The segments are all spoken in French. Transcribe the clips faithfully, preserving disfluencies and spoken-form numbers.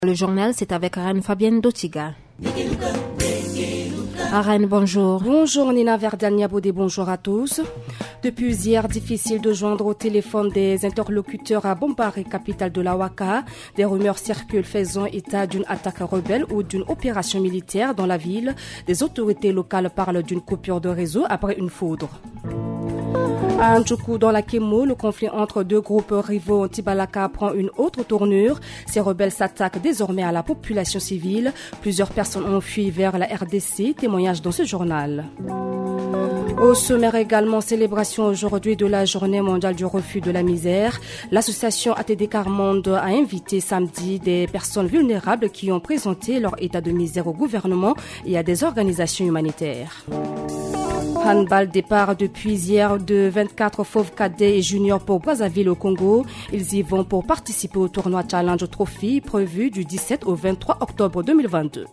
Le journal, c'est avec Reine Fabienne Dotiga. Reine, bonjour. Bonjour Nina Verdania Bodé, bonjour à tous. Depuis hier, difficile de joindre au téléphone des interlocuteurs à Bombari, capitale de la Ouaka. Des rumeurs circulent faisant état d'une attaque rebelle ou d'une opération militaire dans la ville. Des autorités locales parlent d'une coupure de réseau après une foudre. À Ndjoukou, dans la Kémo, le conflit entre deux groupes rivaux anti-Balaka prend une autre tournure. Ces rebelles s'attaquent désormais à la population civile. Plusieurs personnes ont fui vers la R D C. Témoignage dans ce journal. Au sommaire également, célébration aujourd'hui de la journée mondiale du refus de la misère. L'association A T D Carmonde a invité samedi des personnes vulnérables qui ont présenté leur état de misère au gouvernement et à des organisations humanitaires. Handball départ depuis hier de vingt-quatre fauves cadets et juniors pour Brazzaville au Congo. Ils y vont pour participer au tournoi Challenge Trophy prévu du dix-sept au vingt-trois octobre deux mille vingt-deux.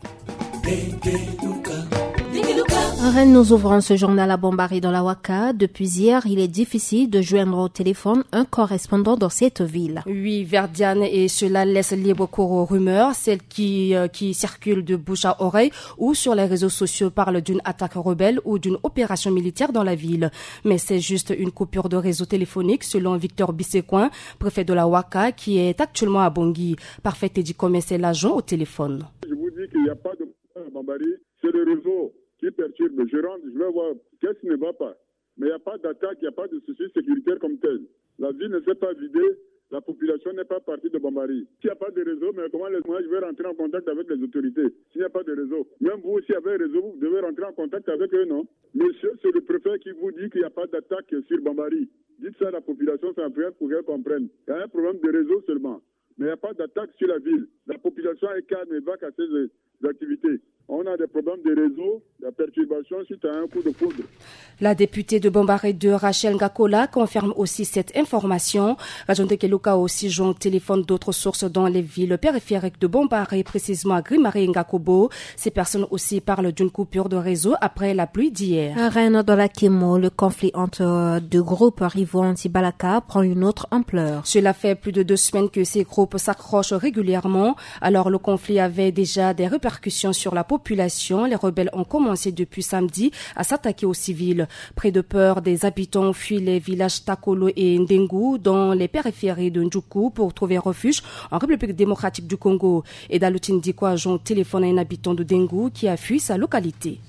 Rennes, nous ouvrons ce journal à Bombari dans la Ouaka. Depuis hier, il est difficile de joindre au téléphone un correspondant dans cette ville. Oui, Verdiane, et cela laisse libre cours aux rumeurs, celles qui, euh, qui circulent de bouche à oreille ou sur les réseaux sociaux parlent d'une attaque rebelle ou d'une opération militaire dans la ville. Mais c'est juste une coupure de réseau téléphonique selon Victor Bissecoin, préfet de la Ouaka, qui est actuellement à Bangui. Parfait et dit comme c'est l'agent au téléphone. Je vous dis qu'il n'y a pas de problème à Bombari, c'est le réseau qui perturbe. Je rentre, je vais voir qu'est-ce qui ne va pas. Mais il n'y a pas d'attaque, il n'y a pas de souci sécuritaire comme tel. La ville ne s'est pas vidée, la population n'est pas partie de Bombari. S'il n'y a pas de réseau, mais comment les, moi je vais rentrer en contact avec les autorités? S'il n'y a pas de réseau, même vous, s'il y avait un réseau, vous devez rentrer en contact avec eux, non? Monsieur, c'est le préfet qui vous dit qu'il n'y a pas d'attaque sur Bombari. Dites ça à la population, c'est un peu pour qu'elle comprenne. Il y a un problème de réseau seulement. Mais il n'y a pas d'attaque sur la ville. La population est calme et va casser ses activités. On a des problèmes de réseau, la perturbation suite à un coup de foudre. La députée de Bombari de Rachel Ngakola confirme aussi cette information. Rajon de Keluka a aussi joint au téléphone d'autres sources dans les villes périphériques de Bombari, précisément à Grimari et Ngakobo. Ces personnes aussi parlent d'une coupure de réseau après la pluie d'hier. À Rennes, dans la Kémo, le conflit entre deux groupes rivaux anti-Balaka prend une autre ampleur. Cela fait plus de deux semaines que ces groupes s'accrochent régulièrement. Alors le conflit avait déjà des répercussions sur la population. Population, les rebelles ont commencé depuis samedi à s'attaquer aux civils. Près de peur, des habitants fuient les villages Takolo et Ndengu dans les périphéries de Ndjoukou pour trouver refuge en République démocratique du Congo. Et Dalutine Dikwa a téléphone à un habitant de Ndengu qui a fui sa localité.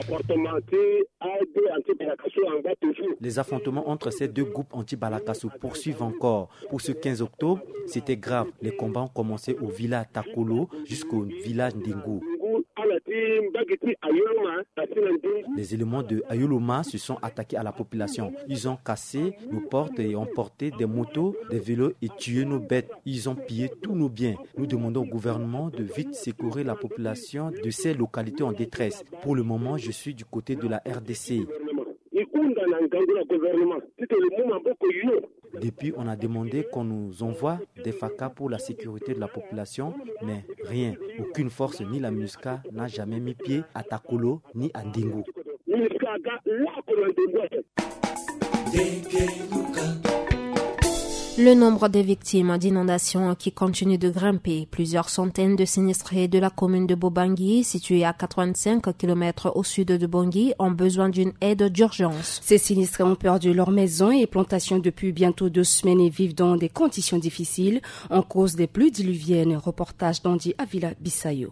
Les affrontements entre ces deux groupes anti-Balaka se poursuivent encore. Pour ce quinze octobre, c'était grave. Les combats ont commencé au village Takolo jusqu'au village Ndengu. Les éléments de Ayoloma se sont attaqués à la population. Ils ont cassé nos portes et emporté des motos, des vélos et tué nos bêtes. Ils ont pillé tous nos biens. Nous demandons au gouvernement de vite secourir la population de ces localités en détresse. Pour le moment, je suis du côté de la R D C. Depuis, on a demandé qu'on nous envoie des F A C A pour la sécurité de la population, mais rien. Aucune force, ni la MINUSCA n'a jamais mis pied à Takolo ni à Ndengu. Le nombre des victimes d'inondations qui continue de grimper. Plusieurs centaines de sinistrés de la commune de Bobangui, située à quatre-vingt-cinq kilomètres au sud de Bangui, ont besoin d'une aide d'urgence. Ces sinistrés ont perdu leurs maisons et plantations depuis bientôt deux semaines et vivent dans des conditions difficiles en cause des pluies diluviennes. Reportage d'Andi Avila Bissayo.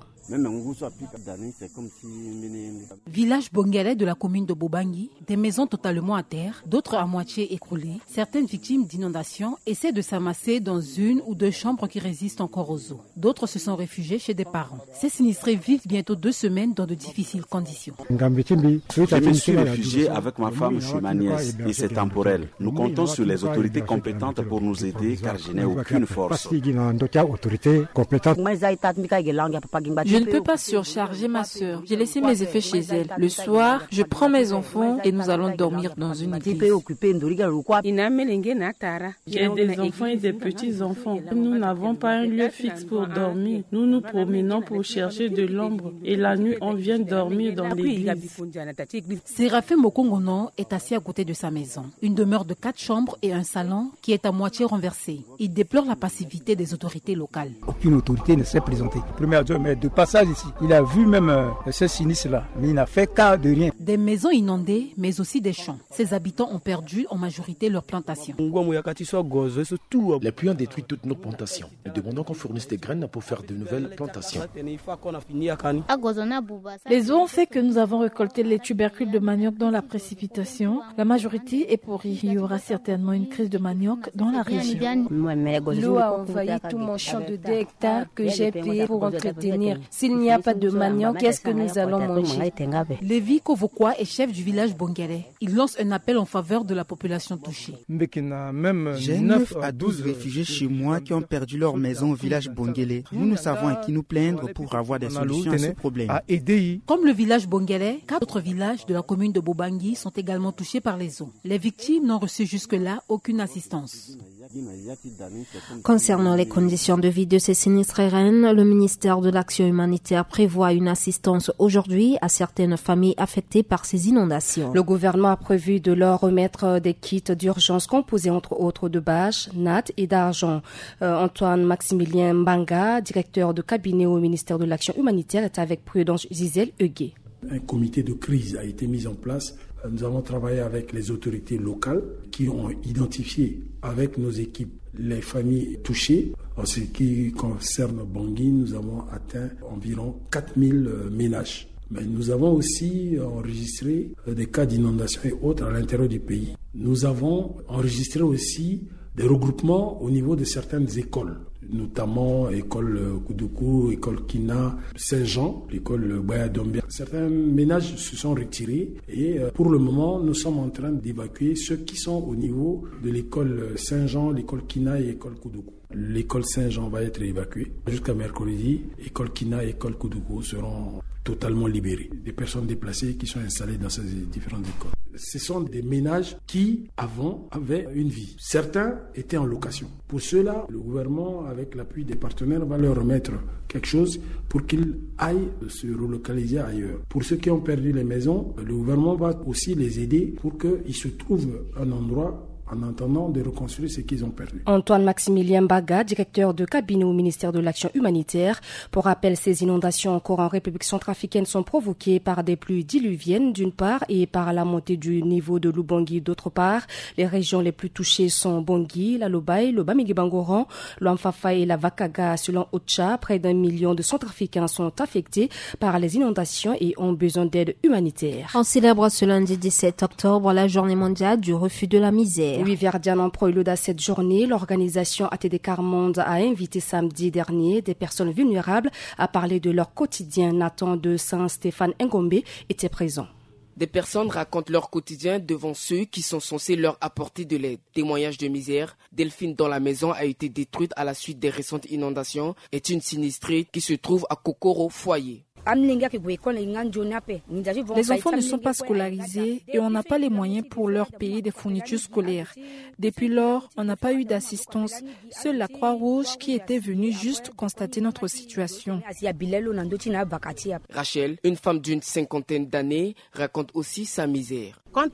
Village bongolais de la commune de Bobangui, des maisons totalement à terre, d'autres à moitié écroulées. Certaines victimes d'inondations essaient de s'amasser dans une ou deux chambres qui résistent encore aux eaux. D'autres se sont réfugiés chez des parents. Ces sinistrés vivent bientôt deux semaines dans de difficiles conditions. Je me suis réfugié avec ma femme chez ma nièce et c'est temporel. Nous comptons sur les autorités compétentes pour nous aider car je n'ai aucune force. Je ne peux pas surcharger ma sœur. J'ai laissé mes effets chez elle. Le soir, je prends mes enfants et nous allons dormir dans une église. J'ai des enfants et des petits-enfants. Nous n'avons pas un lieu fixe pour dormir. Nous nous promenons pour chercher de l'ombre. Et la nuit, on vient dormir dans l'église. Séraphin Mokongono est assis à côté de sa maison. Une demeure de quatre chambres et un salon qui est à moitié renversé. Il déplore la passivité des autorités locales. Aucune autorité ne s'est présentée. Premier adjoint, mais de passage ici, il a vu même euh, ce sinistre-là, mais il n'a fait cas de rien. Des maisons inondées, mais aussi des champs. Ces habitants ont perdu en majorité leurs plantations. Les pluies ont détruit toutes nos plantations. Nous demandons qu'on fournisse des graines pour faire de nouvelles plantations. Les eaux ont fait que nous avons récolté les tubercules de manioc dans la précipitation. La majorité est pourrie. Il y aura certainement une crise de manioc dans la région. L'eau a envahi tout mon champ de deux hectares que j'ai payé pour entretenir. S'il n'y a pas de manioc, qu'est-ce que nous allons manger? Lévi Kovokwa est chef du village Bongere. Il lance un appel en faveur de la population touchée. J'ai neuf à douze réfugiés chez moi qui ont perdu leur maison au village Bongele. Nous ne savons à qui nous plaindre pour avoir des solutions à ce problème. Comme le village Bongele, quatre autres villages de la commune de Bobangui sont également touchés par les eaux. Les victimes n'ont reçu jusque-là aucune assistance. Concernant les conditions de vie de ces sinistrés rennes, le ministère de l'Action humanitaire prévoit une assistance aujourd'hui à certaines familles affectées par ces inondations. Le gouvernement a prévu de leur remettre des kits d'urgence composés entre autres de bâches, nattes et d'argent. Euh, Antoine Maximilien Mbanga, directeur de cabinet au ministère de l'Action humanitaire, est avec Prudence Zizel Huguet. Un comité de crise a été mis en place. Nous avons travaillé avec les autorités locales qui ont identifié avec nos équipes les familles touchées. En ce qui concerne Bangui, nous avons atteint environ quatre mille ménages. Mais nous avons aussi enregistré des cas d'inondation et autres à l'intérieur du pays. Nous avons enregistré aussi des regroupements au niveau de certaines écoles, notamment l'école Koudoukou, l'école Kina, Saint-Jean, l'école Baya-Dombia. Certains ménages se sont retirés et pour le moment, nous sommes en train d'évacuer ceux qui sont au niveau de l'école Saint-Jean, l'école Kina et l'école Koudoukou. L'école Saint-Jean va être évacuée. Jusqu'à mercredi, l'école Kina et l'école Koudoukou seront totalement libérées. Des personnes déplacées qui sont installées dans ces différentes écoles. Ce sont des ménages qui, avant, avaient une vie. Certains étaient en location. Pour ceux-là, le gouvernement, avec l'appui des partenaires, va leur remettre quelque chose pour qu'ils aillent se relocaliser ailleurs. Pour ceux qui ont perdu les maisons, le gouvernement va aussi les aider pour qu'ils se trouvent un endroit en attendant de reconstruire ce qu'ils ont perdu. Antoine Maximilien Baga, directeur de cabinet au ministère de l'Action humanitaire. Pour rappel, ces inondations encore en République centrafricaine sont provoquées par des pluies diluviennes d'une part et par la montée du niveau de l'Ubangui d'autre part. Les régions les plus touchées sont Bangui, la Lobaye, le Bamigi-Bangoran, l'Amfafa et la Vakaga. Selon Ocha, près d'un million de centrafricains sont affectés par les inondations et ont besoin d'aide humanitaire. On célèbre ce lundi dix-sept octobre la journée mondiale du refus de la misère. Oui, Verdian en prélude à cette journée, l'organisation A T D Carmonde a invité samedi dernier des personnes vulnérables à parler de leur quotidien. Nathan de Saint-Stéphane Ngombe était présent. Des personnes racontent leur quotidien devant ceux qui sont censés leur apporter de l'aide. Témoignage de misère, Delphine dont la maison a été détruite à la suite des récentes inondations est une sinistrée qui se trouve à Kokoro Foyer. Les enfants ne sont pas scolarisés et on n'a pas les moyens pour leur payer des fournitures scolaires. Depuis lors, on n'a pas eu d'assistance. Seule la Croix-Rouge qui était venue juste constater notre situation. Rachel, une femme d'une cinquantaine d'années, raconte aussi sa misère. À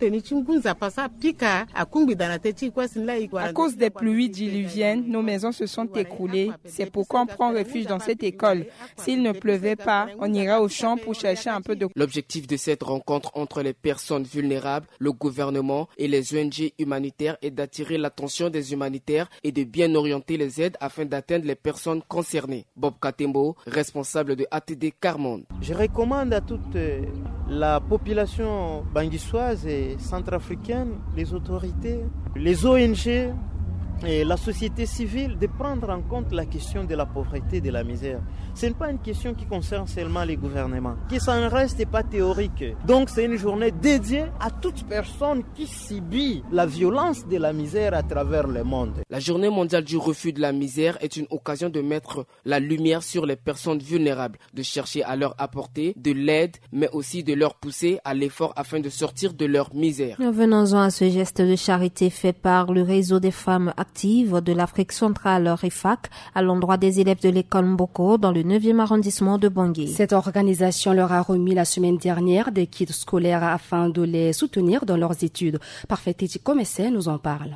cause des pluies diluviennes, nos maisons se sont écroulées. C'est pourquoi on prend refuge dans cette école. S'il ne pleuvait pas, on ira au champ pour chercher un peu de... L'objectif de cette rencontre entre les personnes vulnérables, le gouvernement et les O N G humanitaires est d'attirer l'attention des humanitaires et de bien orienter les aides afin d'atteindre les personnes concernées. Bob Katembo, responsable de A T D Carmonde. Je recommande à toute la population banguissoise et centrafricaine, les autorités, les O N G et la société civile de prendre en compte la question de la pauvreté et de la misère. Ce n'est pas une question qui concerne seulement les gouvernements, que ça ne reste pas théorique. Donc c'est une journée dédiée à toute personne qui subit la violence de la misère à travers le monde. La journée mondiale du refus de la misère est une occasion de mettre la lumière sur les personnes vulnérables, de chercher à leur apporter de l'aide, mais aussi de leur pousser à l'effort afin de sortir de leur misère. Venons-en à ce geste de charité fait par le réseau des femmes actives de l'Afrique centrale R I F A C à l'endroit des élèves de l'école Mboko dans le neuvième arrondissement de Bangui. Cette organisation leur a remis la semaine dernière des kits scolaires afin de les soutenir dans leurs études. Parfait Titi Komesse nous en parle.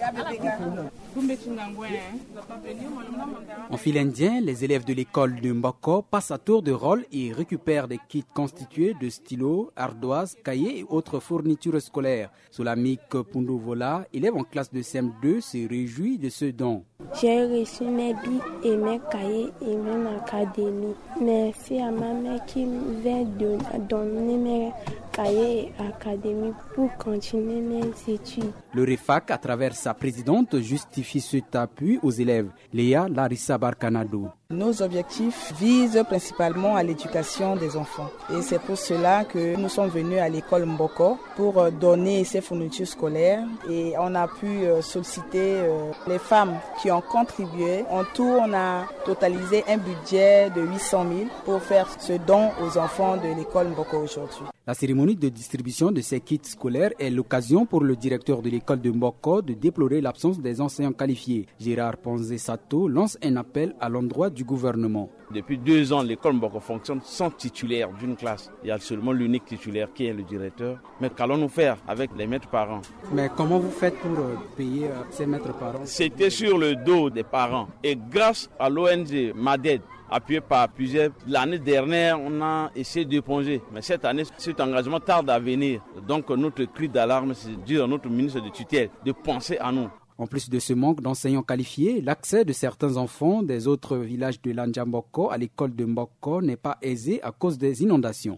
En fil indien, les élèves de l'école de Mboko passent à tour de rôle et récupèrent des kits constitués de stylos, ardoises, cahiers et autres fournitures scolaires. Solamik Punduvola, élève en classe de C M deux, se réjouit de ce don. J'ai reçu mes bics et mes cahiers et mon académie. Merci à ma mère qui vient de donner mes cahiers et académie pour continuer mes études. Le R I F A C, à travers sa présidente, justifie cet appui aux élèves. Léa Larissa Barkanado. Nos objectifs visent principalement à l'éducation des enfants. Et c'est pour cela que nous sommes venus à l'école Mboko pour donner ces fournitures scolaires. Et on a pu solliciter les femmes qui ont contribué. En tout, on a totalisé un budget de huit cent mille pour faire ce don aux enfants de l'école Mboko aujourd'hui. La cérémonie de distribution de ces kits scolaires est l'occasion pour le directeur de l'école de Mboko de déplorer l'absence des enseignants qualifiés. Gérard Ponzé Sato lance un appel à l'endroit du gouvernement. Depuis deux ans, l'école Mboko fonctionne sans titulaire d'une classe. Il y a seulement l'unique titulaire qui est le directeur. Mais qu'allons-nous faire avec les maîtres parents? Mais comment vous faites pour payer ces maîtres parents? C'était sur le dos des parents. Et grâce à l'O N G MADED, appuyé par plusieurs, l'année dernière, on a essayé d'éponger. Mais cette année, cet engagement tarde à venir. Donc notre cri d'alarme, c'est de dire à notre ministre de tutelle de penser à nous. En plus de ce manque d'enseignants qualifiés, l'accès de certains enfants des autres villages de l'Andjamboko à l'école de Mboko n'est pas aisé à cause des inondations.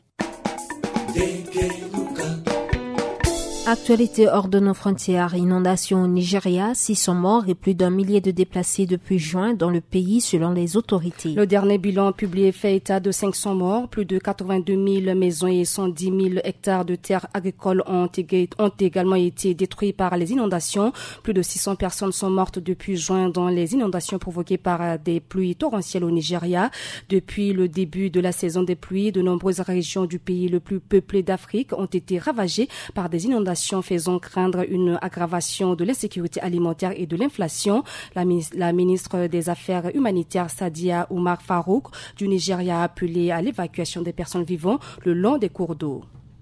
Actualité hors de nos frontières, inondation au Nigeria, six cents morts et plus d'un millier de déplacés depuis juin dans le pays selon les autorités. Le dernier bilan publié fait état de cinq cents morts, plus de quatre-vingt-deux mille maisons et cent dix mille hectares de terres agricoles ont, ont également été détruits par les inondations. Plus de six cents personnes sont mortes depuis juin dans les inondations provoquées par des pluies torrentielles au Nigeria. Depuis le début de la saison des pluies, de nombreuses régions du pays le plus peuplé d'Afrique ont été ravagées par des inondations faisant craindre une aggravation de l'insécurité alimentaire et de l'inflation. La, la ministre des Affaires humanitaires Sadia Oumar Farouk du Nigeria a appelé à l'évacuation des personnes vivant le long des cours d'eau.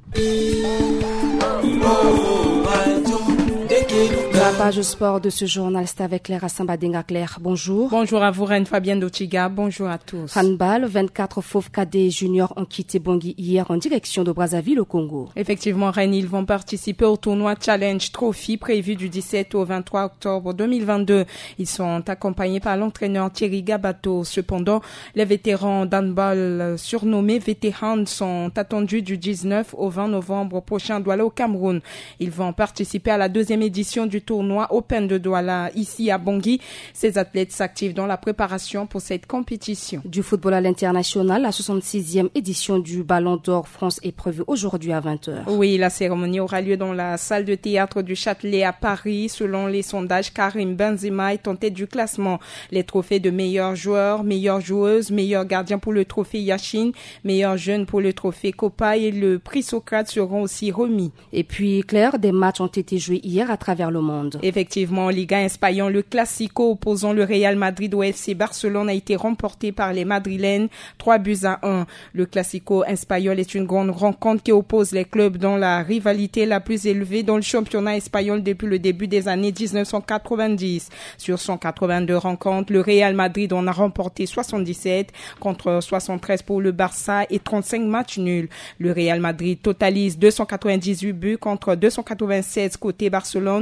La page sport de ce journal, c'est avec Claire Assambadenga. Claire, bonjour. Bonjour à vous, Reine Fabienne Dotiga. Bonjour à tous. Handball, vingt-quatre fauves cadets juniors ont quitté Bangui hier en direction de Brazzaville au Congo. Effectivement, Reine, ils vont participer au tournoi Challenge Trophy prévu du dix-sept au vingt-trois octobre deux mille vingt-deux. Ils sont accompagnés par l'entraîneur Thierry Gabato. Cependant, les vétérans d'handball surnommés vétérans sont attendus du dix-neuf au vingt novembre prochain à Douala au Cameroun. Ils vont participer à la deuxième édition du tournoi Open de Douala ici à Bangui. Ces athlètes s'activent dans la préparation pour cette compétition. Du football à l'international, la soixante-sixième édition du Ballon d'Or France est prévue aujourd'hui à vingt heures. Oui, la cérémonie aura lieu dans la salle de théâtre du Châtelet à Paris. Selon les sondages, Karim Benzema est en tête du classement. Les trophées de meilleur joueur, meilleure joueuse, meilleur gardien pour le trophée Yachine, meilleur jeune pour le trophée Copa et le prix Socrate seront aussi remis. Et puis, Claire, des matchs ont été joués hier à travers le monde. Effectivement, en Liga espagnole, le Classico opposant le Real Madrid au F C Barcelone a été remporté par les Madrilènes, trois buts à un. Le Classico espagnol est une grande rencontre qui oppose les clubs dans la rivalité la plus élevée dans le championnat espagnol depuis le début des années dix-neuf cent quatre-vingt-dix. Sur cent quatre-vingt-deux rencontres, le Real Madrid en a remporté soixante-dix-sept contre soixante-treize pour le Barça et trente-cinq matchs nuls. Le Real Madrid totalise deux cent quatre-vingt-dix-huit buts contre deux cent quatre-vingt-seize côté Barcelone.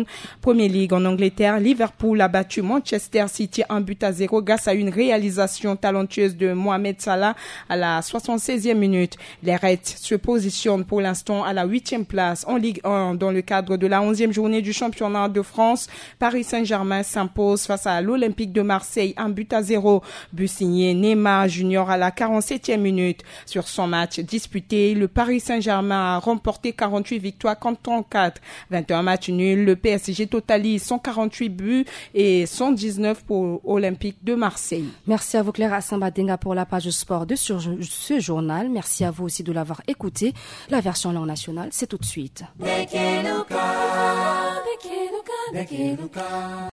Premier League en Angleterre, Liverpool a battu Manchester City un but à zéro grâce à une réalisation talentueuse de Mohamed Salah à la soixante-seizième minute. Les Reds se positionnent pour l'instant à la huitième place en Ligue un dans le cadre de la onzième journée du championnat de France. Paris Saint-Germain s'impose face à l'Olympique de Marseille, un but à zéro. But signé Neymar Junior à la quarante-septième minute. Sur son match disputé, le Paris Saint-Germain a remporté quarante-huit victoires contre trente-quatre. vingt et un matchs nuls, le P S G totalise cent quarante-huit buts et cent dix-neuf pour Olympique de Marseille. Merci à vous Claire Assamba-Denga pour la page sport de ce journal. Merci à vous aussi de l'avoir écouté. La version langue nationale, c'est tout de suite.